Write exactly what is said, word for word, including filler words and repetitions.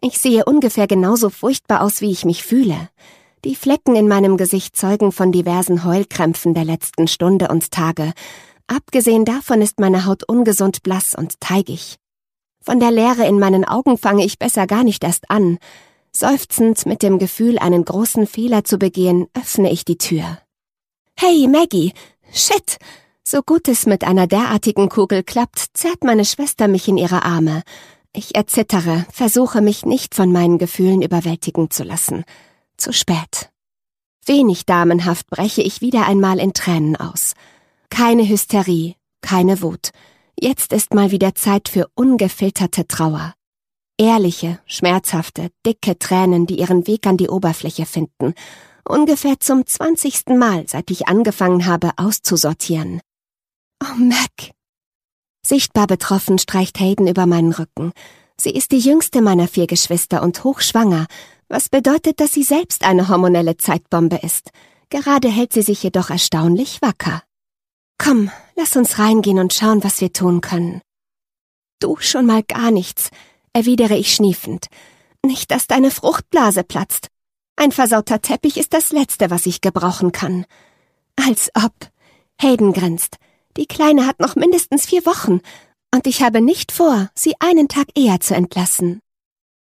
Ich sehe ungefähr genauso furchtbar aus, wie ich mich fühle. Die Flecken in meinem Gesicht zeugen von diversen Heulkrämpfen der letzten Stunde und Tage. Abgesehen davon ist meine Haut ungesund blass und teigig. Von der Leere in meinen Augen fange ich besser gar nicht erst an. Seufzend mit dem Gefühl, einen großen Fehler zu begehen, öffne ich die Tür. »Hey, Maggie! Shit!« So gut es mit einer derartigen Kugel klappt, zerrt meine Schwester mich in ihre Arme. Ich erzittere, versuche mich nicht von meinen Gefühlen überwältigen zu lassen. Zu spät. Wenig damenhaft breche ich wieder einmal in Tränen aus. Keine Hysterie, keine Wut. Jetzt ist mal wieder Zeit für ungefilterte Trauer. Ehrliche, schmerzhafte, dicke Tränen, die ihren Weg an die Oberfläche finden. Ungefähr zum zwanzigsten Mal, seit ich angefangen habe, auszusortieren. Oh, Mac! Sichtbar betroffen streicht Hayden über meinen Rücken. Sie ist die jüngste meiner vier Geschwister und hochschwanger, was bedeutet, dass sie selbst eine hormonelle Zeitbombe ist. Gerade hält sie sich jedoch erstaunlich wacker. Komm, lass uns reingehen und schauen, was wir tun können. Du schon mal gar nichts, erwidere ich schniefend. Nicht, dass deine Fruchtblase platzt. Ein versauter Teppich ist das Letzte, was ich gebrauchen kann. Als ob. Hayden grinst. Die Kleine hat noch mindestens vier Wochen und ich habe nicht vor, sie einen Tag eher zu entlassen.